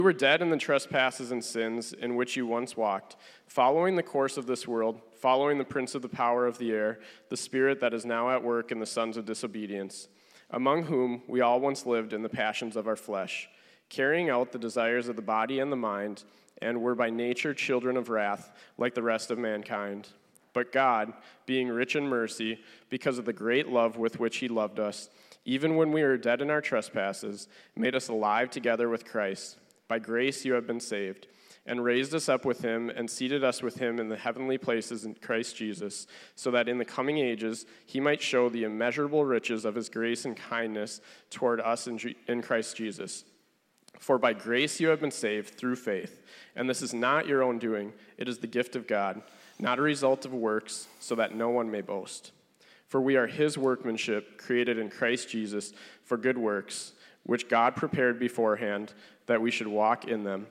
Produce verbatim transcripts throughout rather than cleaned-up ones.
You were dead in the trespasses and sins in which you once walked, following the course of this world, following the prince of the power of the air, the spirit that is now at work in the sons of disobedience, among whom we all once lived in the passions of our flesh, carrying out the desires of the body and the mind, and were by nature children of wrath, like the rest of mankind. But God, being rich in mercy, because of the great love with which he loved us, even when we were dead in our trespasses, made us alive together with Christ. By grace you have been saved, and raised us up with him, and seated us with him in the heavenly places in Christ Jesus, so that in the coming ages he might show the immeasurable riches of his grace and kindness toward us in, G- in Christ Jesus. For by grace you have been saved through faith, and this is not your own doing, it is the gift of God, not a result of works, so that no one may boast. For we are his workmanship, created in Christ Jesus for good works, which God prepared beforehand that we should walk in them.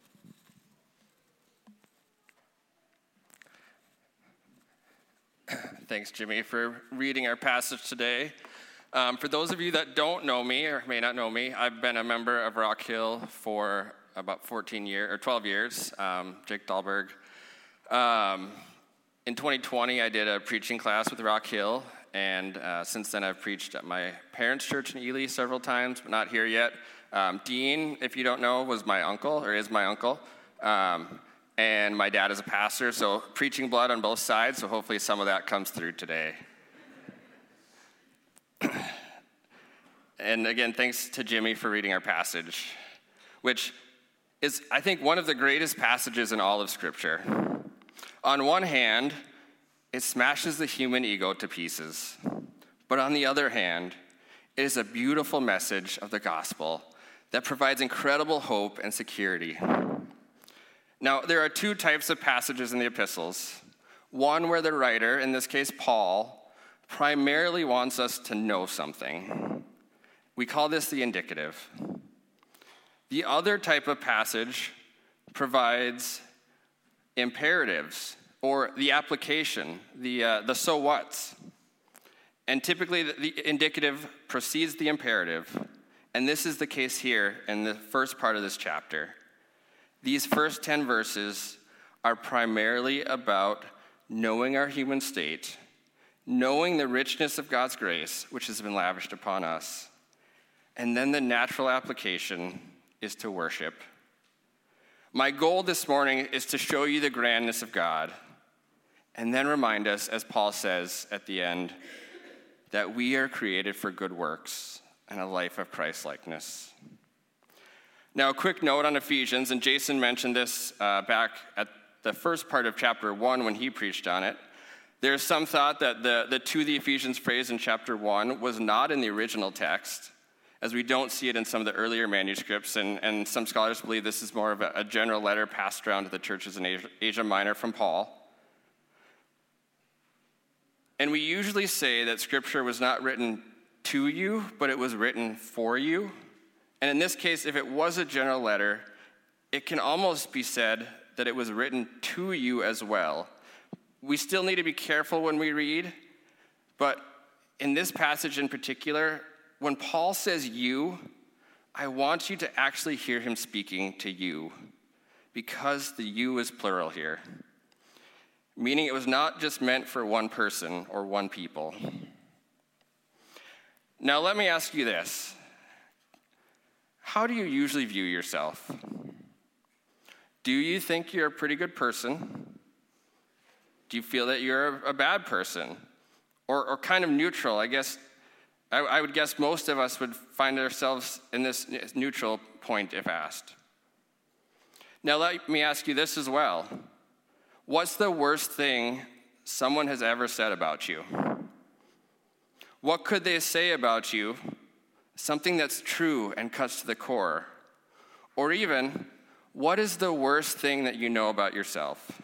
Thanks, Jimmy, for reading our passage today. Um, for those of you that don't know me or may not know me, I've been a member of Rock Hill for about fourteen years or twelve years. Um, Jake Dahlberg. Um, in twenty twenty, I did a preaching class with Rock Hill, and uh, since then I've preached at my parents' church in Ely several times, but not here yet. Um, Dean, if you don't know, was my uncle, or is my uncle, um, and my dad is a pastor, so preaching blood on both sides, so hopefully some of that comes through today. And again, thanks to Jimmy for reading our passage, which is, I think, one of the greatest passages in all of Scripture. On one hand, it smashes the human ego to pieces, but on the other hand, it is a beautiful message of the gospel that provides incredible hope and security. Now, there are two types of passages in the epistles. One where the writer, in this case Paul, primarily wants us to know something. We call this the indicative. The other type of passage provides imperatives, or the application, the, uh, the so whats. And typically the, the indicative precedes the imperative. And this is the case here in the first part of this chapter. These first ten verses are primarily about knowing our human state, knowing the richness of God's grace, which has been lavished upon us. And then the natural application is to worship. My goal this morning is to show you the grandness of God, and then remind us, as Paul says at the end, that we are created for good works and a life of Christ-likeness. Now, a quick note on Ephesians, and Jason mentioned this uh, back at the first part of chapter one when he preached on it. There's some thought that the, the to the Ephesians phrase in chapter one was not in the original text, as we don't see it in some of the earlier manuscripts, and, and some scholars believe this is more of a, a general letter passed around to the churches in Asia, Asia Minor from Paul. And we usually say that Scripture was not written to you, but it was written for you. And in this case, if it was a general letter, it can almost be said that it was written to you as well. We still need to be careful when we read, but in this passage in particular, when Paul says you, I want you to actually hear him speaking to you, because the you is plural here, meaning it was not just meant for one person or one people. Now, let me ask you this. How do you usually view yourself? Do you think you're a pretty good person? Do you feel that you're a bad person? Or, or kind of neutral? I guess, I, I would guess most of us would find ourselves in this neutral point if asked. Now, let me ask you this as well. What's the worst thing someone has ever said about you? What could they say about you? Something that's true and cuts to the core. Or even, what is the worst thing that you know about yourself?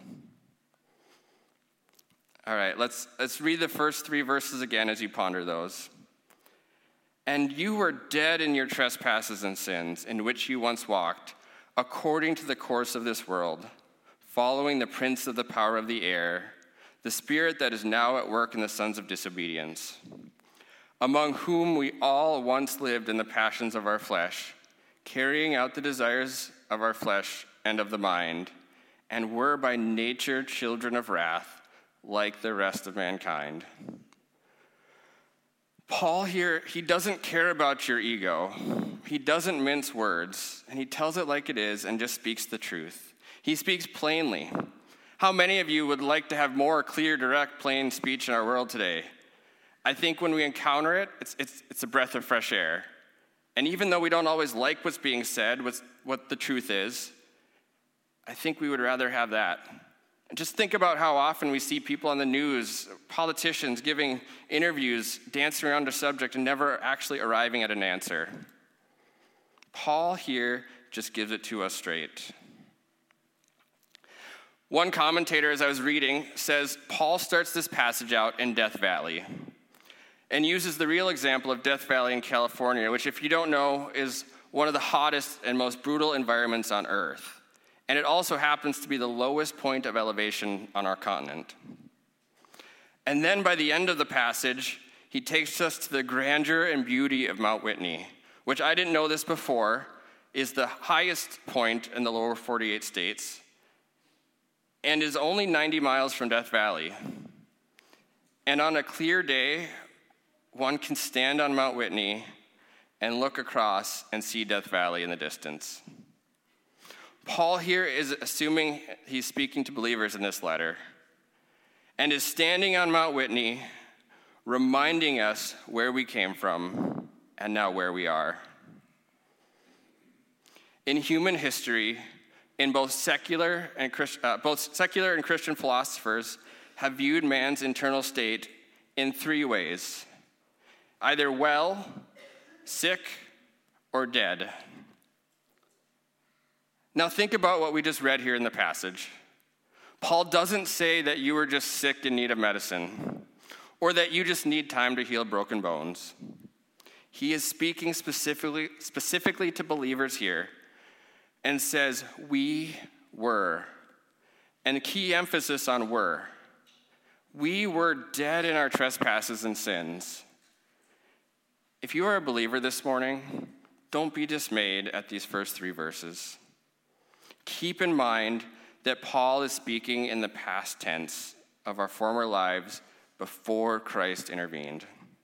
All right, let's, let's read the first three verses again as you ponder those. And you were dead in your trespasses and sins, in which you once walked, according to the course of this world, following the prince of the power of the air, the spirit that is now at work in the sons of disobedience, among whom we all once lived in the passions of our flesh, carrying out the desires of our flesh and of the mind, and we're by nature children of wrath, like the rest of mankind. Paul here, he doesn't care about your ego. He doesn't mince words, and he tells it like it is and just speaks the truth. He speaks plainly. How many of you would like to have more clear, direct, plain speech in our world today? I think when we encounter it, it's, it's, it's a breath of fresh air. And even though we don't always like what's being said, what's, what the truth is, I think we would rather have that. And just think about how often we see people on the news, politicians giving interviews, dancing around a subject and never actually arriving at an answer. Paul here just gives it to us straight. One commentator, as I was reading, says Paul starts this passage out in Death Valley and uses the real example of Death Valley in California, which, if you don't know, is one of the hottest and most brutal environments on earth. And it also happens to be the lowest point of elevation on our continent. And then by the end of the passage, he takes us to the grandeur and beauty of Mount Whitney, which I didn't know this before, is the highest point in the lower forty-eight states and is only ninety miles from Death Valley. And on a clear day, one can stand on Mount Whitney and look across and see Death Valley in the distance. Paul here is assuming he's speaking to believers in this letter and is standing on Mount Whitney, reminding us where we came from and now where we are. In human history, in both secular and Christ, uh, both secular and Christian philosophers have viewed man's internal state in three ways: either well, sick, or dead. Now think about what we just read here in the passage. Paul doesn't say that you are just sick in need of medicine, or that you just need time to heal broken bones. He is speaking specifically, specifically to believers here and says, we were. And key emphasis on were. We were dead in our trespasses and sins. If you are a believer this morning, don't be dismayed at these first three verses. Keep in mind that Paul is speaking in the past tense of our former lives before Christ intervened.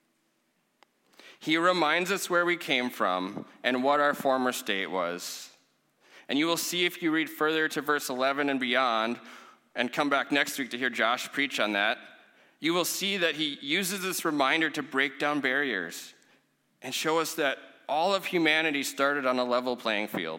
He reminds us where we came from and what our former state was. And you will see if you read further to verse eleven and beyond, and come back next week to hear Josh preach on that, you will see that he uses this reminder to break down barriers and show us that all of humanity started on a level playing field.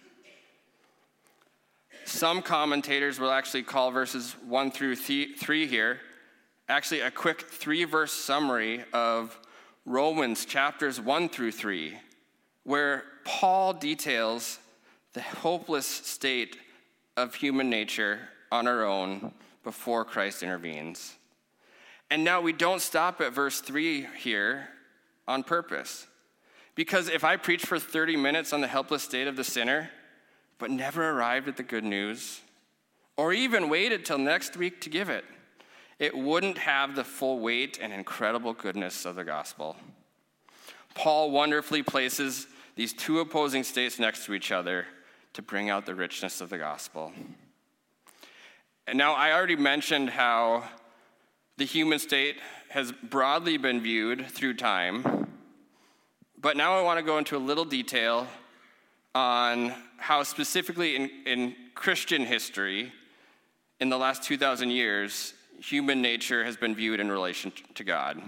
Some commentators will actually call verses one through three here actually a quick three-verse summary of Romans chapters one through three, where Paul details the hopeless state of human nature on our own before Christ intervenes. And now we don't stop at verse three here on purpose. Because if I preach for thirty minutes on the helpless state of the sinner, but never arrived at the good news, or even waited till next week to give it, it wouldn't have the full weight and incredible goodness of the gospel. Paul wonderfully places these two opposing states next to each other to bring out the richness of the gospel. And now, I already mentioned how the human state has broadly been viewed through time, but now I want to go into a little detail on how specifically in, in Christian history, in the last two thousand years, human nature has been viewed in relation to God.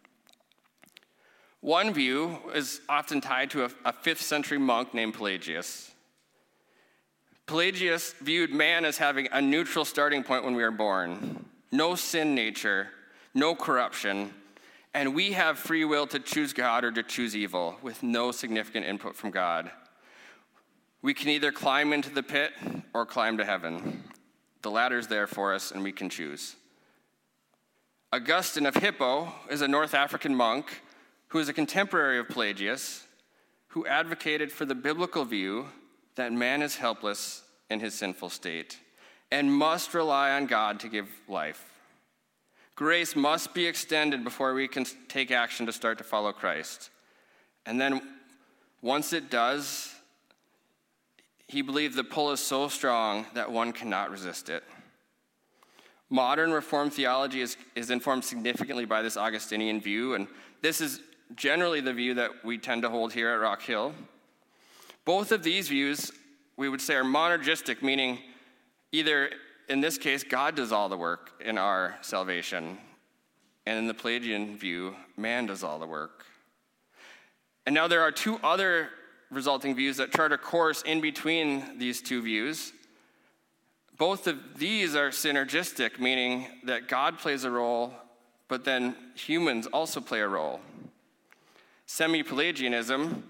One view is often tied to a, a fifth century monk named Pelagius. Pelagius viewed man as having a neutral starting point when we are born. No sin nature, no corruption, and we have free will to choose God or to choose evil with no significant input from God. We can either climb into the pit or climb to heaven. The ladder's there for us and we can choose. Augustine of Hippo is a North African monk who is a contemporary of Pelagius, who advocated for the biblical view that man is helpless in his sinful state and must rely on God to give life. Grace must be extended before we can take action to start to follow Christ. And then once it does, he believed the pull is so strong that one cannot resist it. Modern Reformed theology is, is informed significantly by this Augustinian view, and this is generally the view that we tend to hold here at Rock Hill. Both of these views, we would say, are monergistic, meaning either, in this case, God does all the work in our salvation, and in the Pelagian view, man does all the work. And now there are two other resulting views that chart a course in between these two views. Both of these are synergistic, meaning that God plays a role, but then humans also play a role. Semi-Pelagianism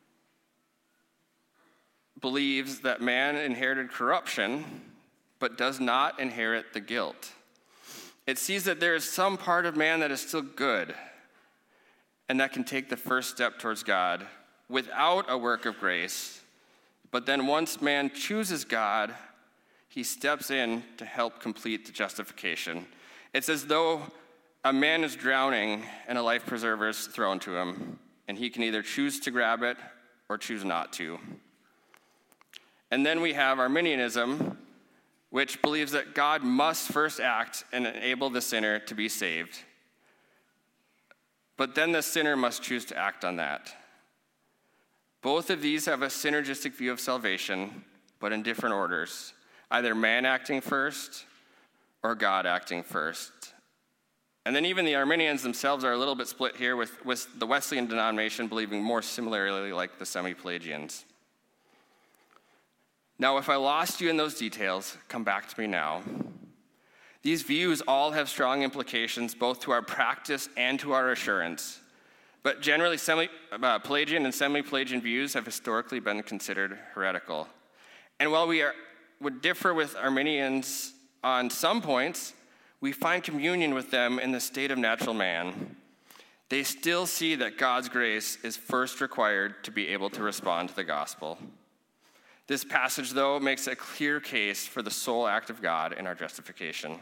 believes that man inherited corruption, but does not inherit the guilt. It sees that there is some part of man that is still good, and that can take the first step towards God without a work of grace. But then once man chooses God, he steps in to help complete the justification. It's as though a man is drowning and a life preserver is thrown to him, and he can either choose to grab it or choose not to. And then we have Arminianism, which believes that God must first act and enable the sinner to be saved. But then the sinner must choose to act on that. Both of these have a synergistic view of salvation, but in different orders. Either man acting first or God acting first. And then even the Arminians themselves are a little bit split here, with, with the Wesleyan denomination believing more similarly like the Semi-Pelagians. Now, if I lost you in those details, come back to me now. These views all have strong implications both to our practice and to our assurance. But generally, semi, uh, Pelagian and Semi-Pelagian views have historically been considered heretical. And while we are, would differ with Arminians on some points, we find communion with them in the state of natural man. They still see that God's grace is first required to be able to respond to the gospel. This passage, though, makes a clear case for the sole act of God in our justification.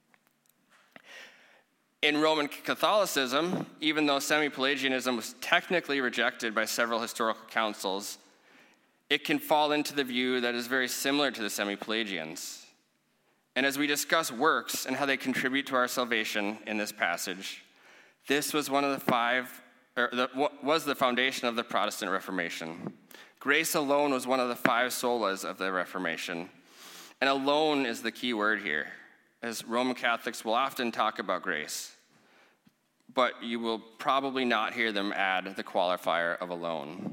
In Roman Catholicism, even though Semi-Pelagianism was technically rejected by several historical councils, it can fall into the view that is very similar to the Semi-Pelagians. And as we discuss works and how they contribute to our salvation in this passage, this was one of the five, or the, was the foundation of the Protestant Reformation. Grace alone was one of the five solas of the Reformation. And alone is the key word here, as Roman Catholics will often talk about grace. But you will probably not hear them add the qualifier of alone.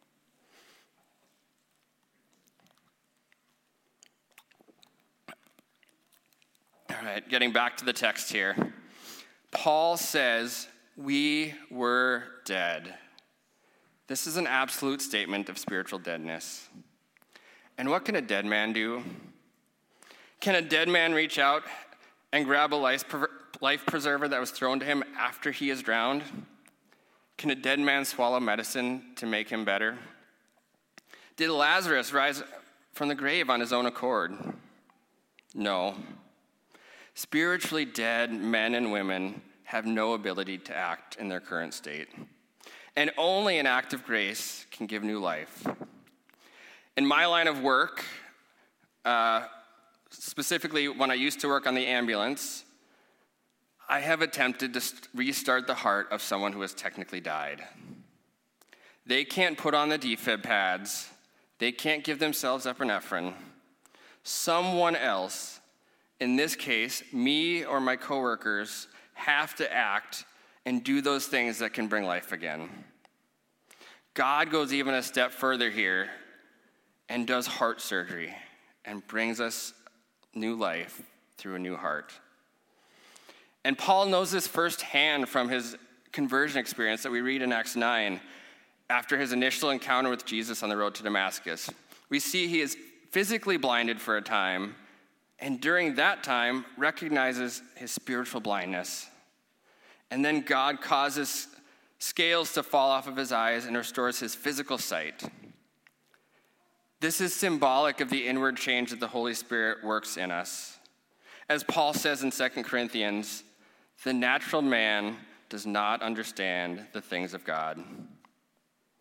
All right, getting back to the text here. Paul says, we were dead. This is an absolute statement of spiritual deadness. And what can a dead man do? Can a dead man reach out and grab a life preserver that was thrown to him after he is drowned? Can a dead man swallow medicine to make him better? Did Lazarus rise from the grave on his own accord? No. Spiritually dead men and women have no ability to act in their current state. And only an act of grace can give new life. In my line of work, uh, specifically when I used to work on the ambulance, I have attempted to restart the heart of someone who has technically died. They can't put on the defib pads. They can't give themselves epinephrine. Someone else, in this case, me or my coworkers, have to act and do those things that can bring life again. God goes even a step further here and does heart surgery and brings us new life through a new heart. And Paul knows this firsthand from his conversion experience that we read in Acts nine after his initial encounter with Jesus on the road to Damascus. We see he is physically blinded for a time, and during that time recognizes his spiritual blindness. And then God causes scales to fall off of his eyes and restores his physical sight. This is symbolic of the inward change that the Holy Spirit works in us. As Paul says in Second Corinthians, the natural man does not understand the things of God.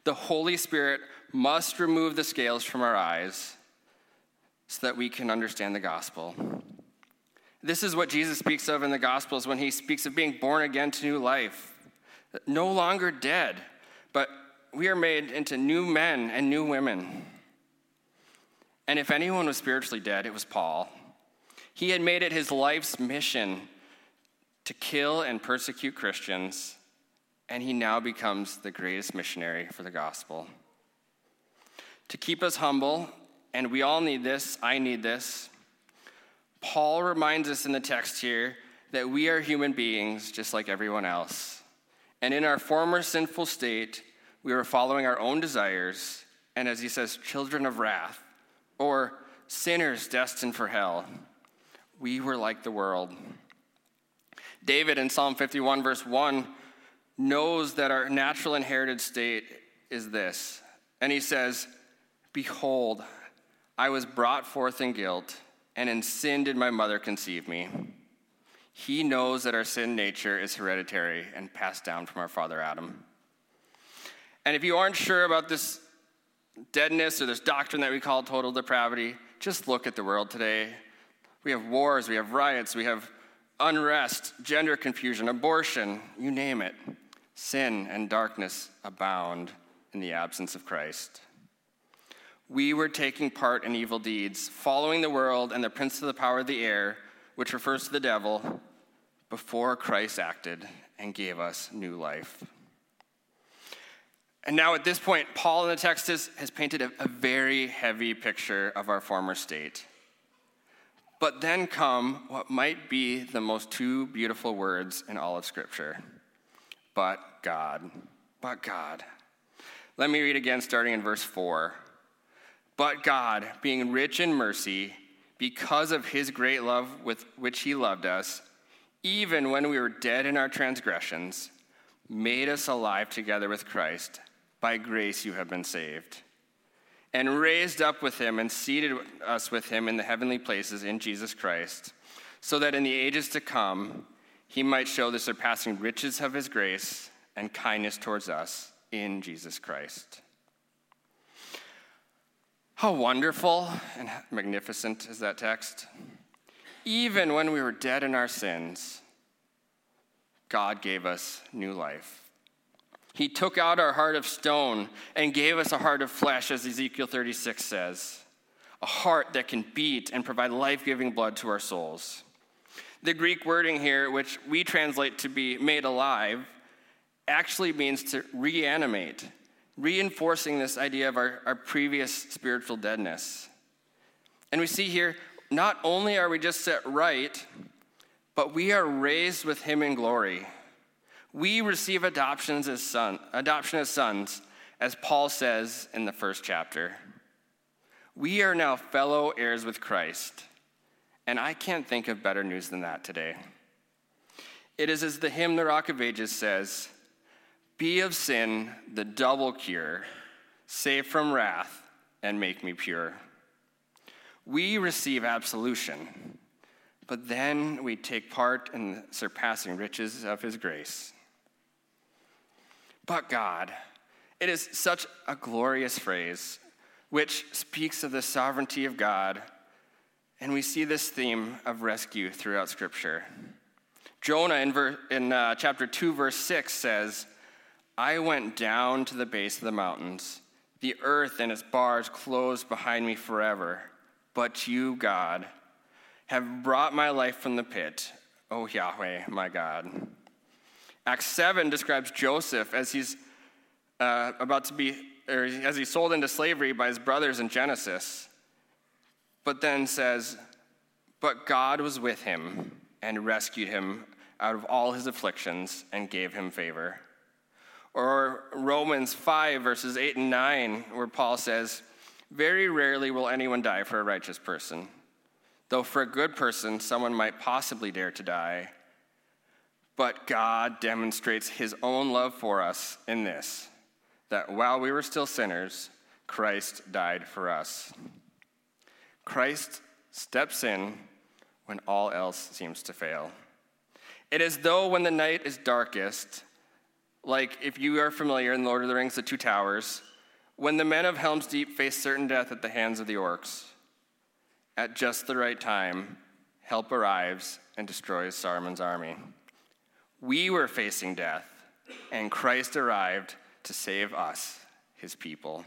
The Holy Spirit must remove the scales from our eyes so that we can understand the gospel. This is what Jesus speaks of in the Gospels when he speaks of being born again to new life. No longer dead, but we are made into new men and new women. And if anyone was spiritually dead, it was Paul. He had made it his life's mission to kill and persecute Christians, and he now becomes the greatest missionary for the gospel. To keep us humble, and we all need this, I need this, Paul reminds us in the text here that we are human beings just like everyone else. And in our former sinful state, we were following our own desires, and as he says, children of wrath, or sinners destined for hell. We were like the world. David in Psalm fifty-one, verse one, knows that our natural inherited state is this. And he says, behold, I was brought forth in guilt, and in sin did my mother conceive me. He knows that our sin nature is hereditary and passed down from our father Adam. And if you aren't sure about this deadness or this doctrine that we call total depravity, just look at the world today. We have wars, we have riots, we have unrest, gender confusion, abortion, you name it. Sin and darkness abound in the absence of Christ. We were taking part in evil deeds, following the world and the prince of the power of the air, which refers to the devil, before Christ acted and gave us new life. And now at this point, Paul in the text has, has painted a, a very heavy picture of our former state. But then come what might be the most two beautiful words in all of Scripture. But God. But God. Let me read again, starting in verse four. But God, being rich in mercy, because of his great love with which he loved us, even when we were dead in our transgressions, made us alive together with Christ. By grace you have been saved. And raised up with him and seated us with him in the heavenly places in Jesus Christ, so that in the ages to come he might show the surpassing riches of his grace and kindness towards us in Jesus Christ. How wonderful and magnificent is that text? Even when we were dead in our sins, God gave us new life. He took out our heart of stone and gave us a heart of flesh, as Ezekiel thirty-six says, a heart that can beat and provide life-giving blood to our souls. The Greek wording here, which we translate to be made alive, actually means to reanimate, reinforcing this idea of our, our previous spiritual deadness. And we see here, not only are we just set right, but we are raised with him in glory. We receive adoptions as son, adoption as sons, as Paul says in the first chapter. We are now fellow heirs with Christ, and I can't think of better news than that today. It is as the hymn, The Rock of Ages, says, be of sin the double cure, save from wrath, and make me pure. We receive absolution, but then we take part in the surpassing riches of his grace. But God, it is such a glorious phrase which speaks of the sovereignty of God, and we see this theme of rescue throughout Scripture. Jonah in, ver- in uh, chapter two, verse six says, I went down to the base of the mountains. The earth and its bars closed behind me forever. But you, God, have brought my life from the pit, O Yahweh, my God. Acts seven describes Joseph as he's uh, about to be, or as he's sold into slavery by his brothers in Genesis, but then says, but God was with him and rescued him out of all his afflictions and gave him favor. Or Romans five, verses eight and nine, where Paul says, very rarely will anyone die for a righteous person, though for a good person someone might possibly dare to die. But God demonstrates his own love for us in this, that while we were still sinners, Christ died for us. Christ steps in when all else seems to fail. It is though when the night is darkest, Like if you are familiar in Lord of the Rings, the Two Towers, when the men of Helm's Deep face certain death at the hands of the orcs, at just the right time, help arrives and destroys Saruman's army. We were facing death, and Christ arrived to save us, his people.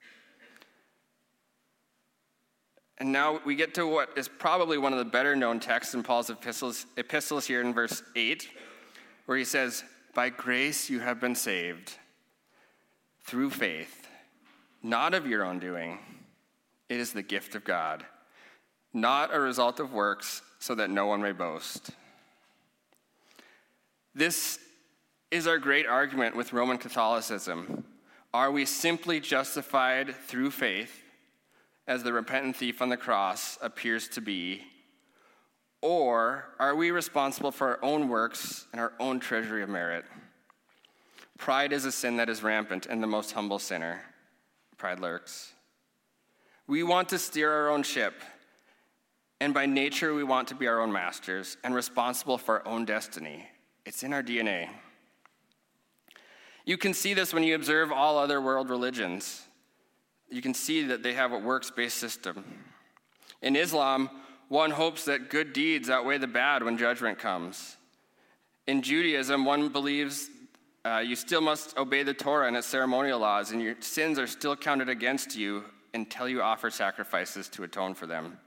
And now we get to what is probably one of the better known texts in Paul's epistles, epistles here in verse eight, where he says, "By grace you have been saved, through faith, not of your own doing. It is the gift of God, not a result of works, so that no one may boast." This is our great argument with Roman Catholicism. Are we simply justified through faith, as the repentant thief on the cross appears to be, or are we responsible for our own works and our own treasury of merit? Pride is a sin that is rampant in the most humble sinner. Pride lurks. We want to steer our own ship, and by nature we want to be our own masters and responsible for our own destiny. It's in our D N A. You can see this when you observe all other world religions. You can see that they have a works-based system. In Islam, one hopes that good deeds outweigh the bad when judgment comes. In Judaism, one believes uh, you still must obey the Torah and its ceremonial laws, and your sins are still counted against you until you offer sacrifices to atone for them.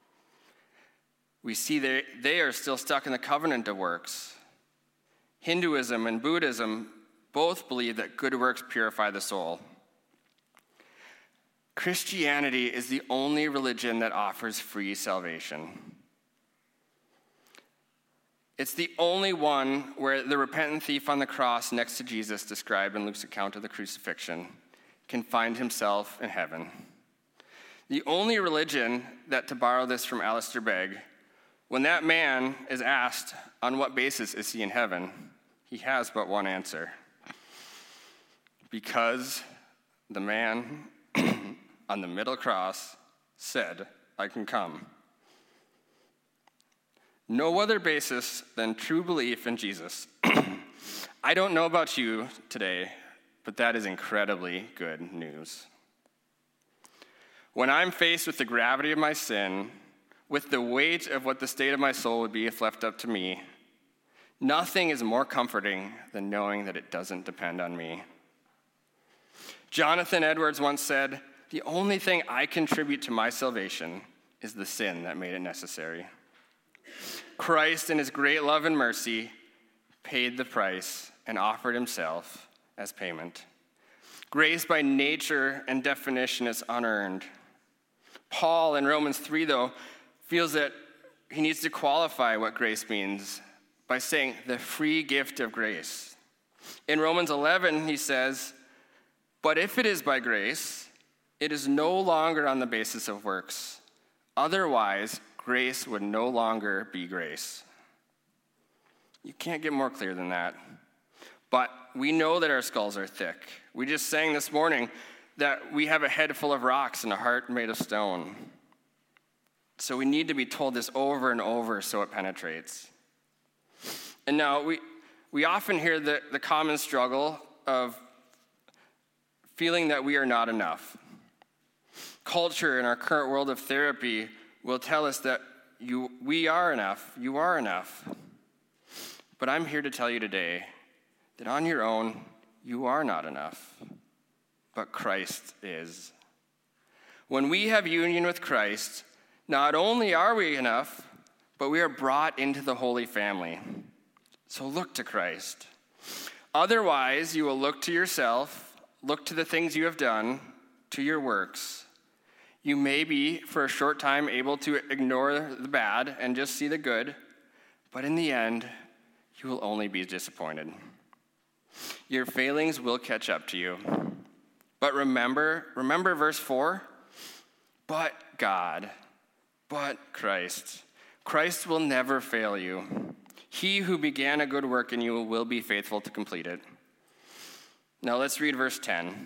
We see they, they are still stuck in the covenant of works. Hinduism and Buddhism both believe that good works purify the soul. Christianity is the only religion that offers free salvation. It's the only one where the repentant thief on the cross next to Jesus, described in Luke's account of the crucifixion, can find himself in heaven. The only religion that, to borrow this from Alistair Begg, when that man is asked on what basis is he in heaven, he has but one answer. Because the man on the middle cross said, "I can come." No other basis than true belief in Jesus. I don't know about you today, but that is incredibly good news. When I'm faced with the gravity of my sin, with the weight of what the state of my soul would be if left up to me, nothing is more comforting than knowing that it doesn't depend on me. Jonathan Edwards once said, "The only thing I contribute to my salvation is the sin that made it necessary." Christ, in his great love and mercy, paid the price and offered himself as payment. Grace by nature and definition is unearned. Paul in Romans three, though, feels that he needs to qualify what grace means by saying the free gift of grace. In Romans eleven, he says, "But if it is by grace, it is no longer on the basis of works. Otherwise, grace would no longer be grace." You can't get more clear than that. But we know that our skulls are thick. We just sang this morning that we have a head full of rocks and a heart made of stone. So we need to be told this over and over so it penetrates. And now we we often hear the, the common struggle of feeling that we are not enough. Culture in our current world of therapy will tell us that you, we are enough, you are enough. But I'm here to tell you today that on your own, you are not enough, but Christ is. When we have union with Christ, not only are we enough, but we are brought into the holy family. So look to Christ. Otherwise, you will look to yourself, look to the things you have done, to your works. You may be, for a short time, able to ignore the bad and just see the good, but in the end, you will only be disappointed. Your failings will catch up to you. But remember, remember verse four? But God, but Christ. Christ will never fail you. He who began a good work in you will be faithful to complete it. Now let's read verse ten.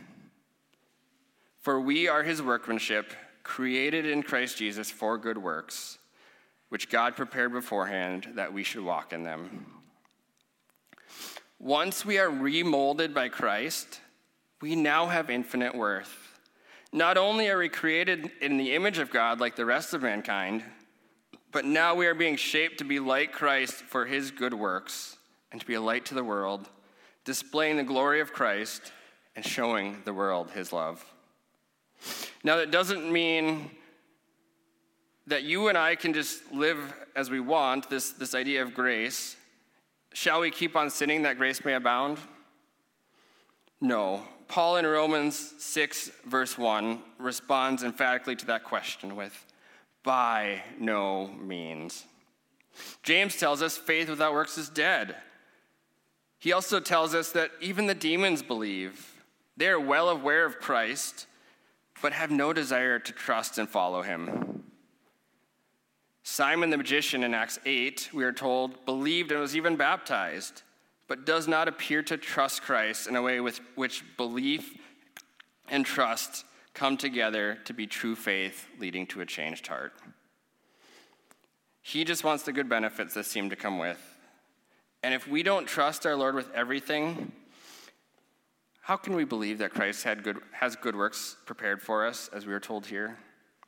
For we are his workmanship, created in Christ Jesus for good works, which God prepared beforehand that we should walk in them. Once we are remolded by Christ, we now have infinite worth. Not only are we created in the image of God like the rest of mankind, but now we are being shaped to be like Christ for his good works and to be a light to the world, displaying the glory of Christ and showing the world his love. Now, that doesn't mean that you and I can just live as we want, this, this idea of grace. Shall we keep on sinning that grace may abound? No. Paul in Romans six, verse one, responds emphatically to that question with, by no means. James tells us faith without works is dead. He also tells us that even the demons believe. They are well aware of Christ, but have no desire to trust and follow him. Simon the magician in Acts eight, we are told, believed and was even baptized, but does not appear to trust Christ in a way with which belief and trust come together to be true faith leading to a changed heart. He just wants the good benefits that seem to come with. And if we don't trust our Lord with everything, how can we believe that Christ had good, has good works prepared for us, as we are told here?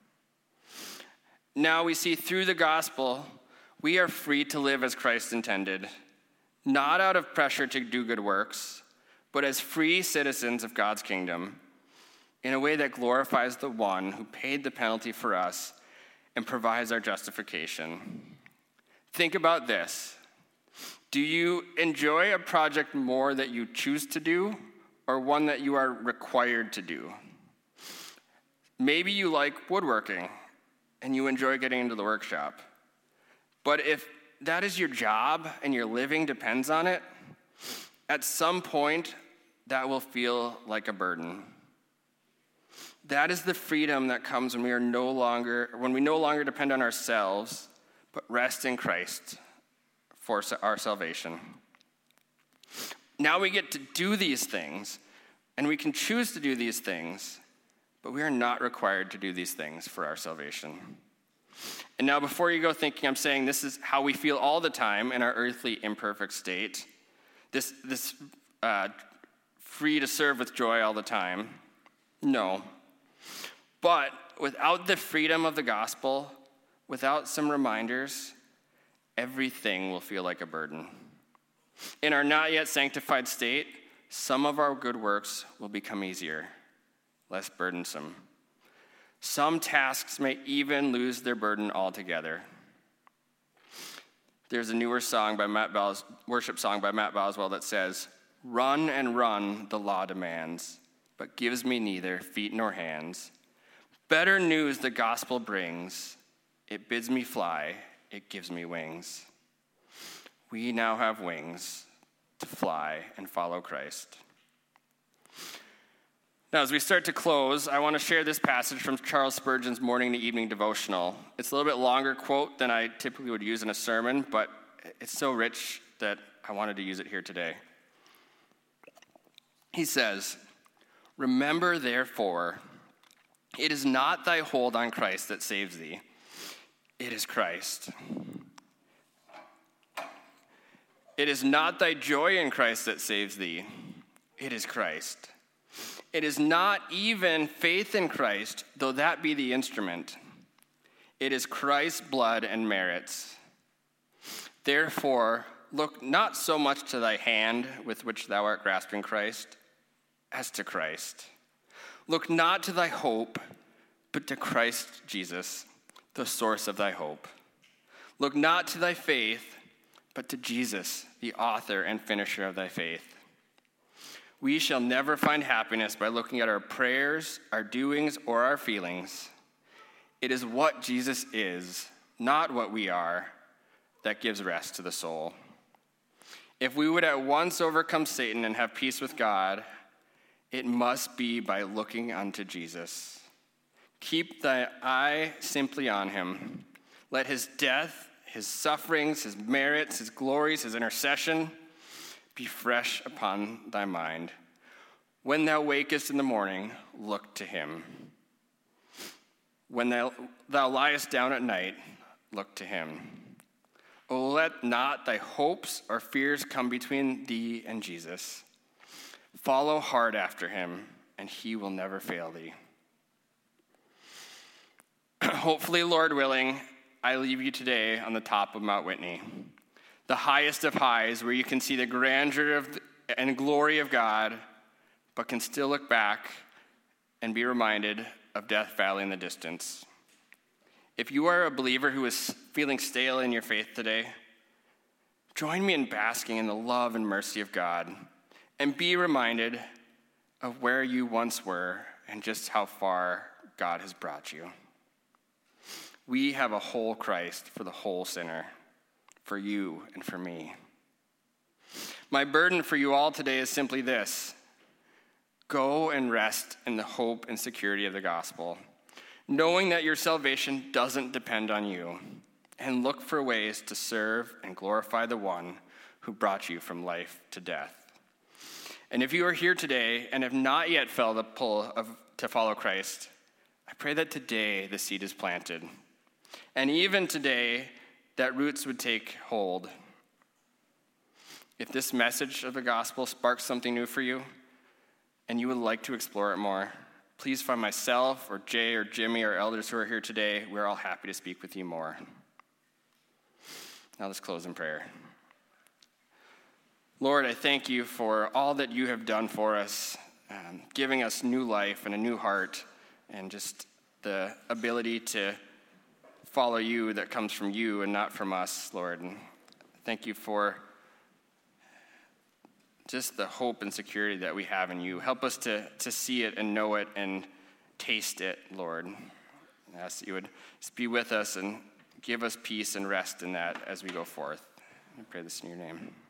Now we see through the gospel, we are free to live as Christ intended, not out of pressure to do good works, but as free citizens of God's kingdom, in a way that glorifies the one who paid the penalty for us and provides our justification. Think about this. Do you enjoy a project more that you choose to do, or one that you are required to do? Maybe you like woodworking and you enjoy getting into the workshop. But if that is your job and your living depends on it, at some point that will feel like a burden. That is the freedom that comes when we are no longer when we no longer depend on ourselves, but rest in Christ for our salvation. Now we get to do these things, and we can choose to do these things, but we are not required to do these things for our salvation. And now before you go thinking I'm saying this is how we feel all the time in our earthly imperfect state, this, this uh, free to serve with joy all the time, no. But without the freedom of the gospel, without some reminders, everything will feel like a burden. In our not yet sanctified state, some of our good works will become easier, less burdensome. Some tasks may even lose their burden altogether. There's a newer song by Matt Bos- worship song by Matt Boswell that says, "Run and run, the law demands, but gives me neither feet nor hands. Better news the gospel brings. It bids me fly, it gives me wings." We now have wings to fly and follow Christ. Now, as we start to close, I want to share this passage from Charles Spurgeon's morning to evening devotional. It's a little bit longer quote than I typically would use in a sermon, but it's so rich that I wanted to use it here today. He says, "Remember, therefore, it is not thy hold on Christ that saves thee. It is Christ. It is not thy joy in Christ that saves thee. It is Christ. It is not even faith in Christ, though that be the instrument. It is Christ's blood and merits. Therefore, look not so much to thy hand with which thou art grasping Christ, as to Christ. Look not to thy hope, but to Christ Jesus, the source of thy hope. Look not to thy faith, but to Jesus, the author and finisher of thy faith. We shall never find happiness by looking at our prayers, our doings, or our feelings. It is what Jesus is, not what we are, that gives rest to the soul. If we would at once overcome Satan and have peace with God, it must be by looking unto Jesus. Keep thy eye simply on him. Let his death, his sufferings, his merits, his glories, his intercession be fresh upon thy mind. When thou wakest in the morning, look to him. When thou, thou liest down at night, look to him. Oh, let not thy hopes or fears come between thee and Jesus. Follow hard after him, and he will never fail thee. Hopefully, Lord willing, I leave you today on the top of Mount Whitney, the highest of highs, where you can see the grandeur of the, and glory of God, but can still look back and be reminded of Death Valley in the distance. If you are a believer who is feeling stale in your faith today, join me in basking in the love and mercy of God, and be reminded of where you once were and just how far God has brought you. We have a whole Christ for the whole sinner, for you and for me. My burden for you all today is simply this: go and rest in the hope and security of the gospel, knowing that your salvation doesn't depend on you, and look for ways to serve and glorify the one who brought you from life to death. And if you are here today and have not yet felt the pull of, to follow Christ, I pray that today the seed is planted. And even today, that roots would take hold. If this message of the gospel sparks something new for you, and you would like to explore it more, please find myself or Jay or Jimmy or elders who are here today. We're all happy to speak with you more. Now let's close in prayer. Lord, I thank you for all that you have done for us, um, giving us new life and a new heart, and just the ability to follow you that comes from you and not from us, Lord. And thank you for just the hope and security that we have in you. Help us to, to see it and know it and taste it, Lord. I ask that you would just be with us and give us peace and rest in that as we go forth. I pray this in your name.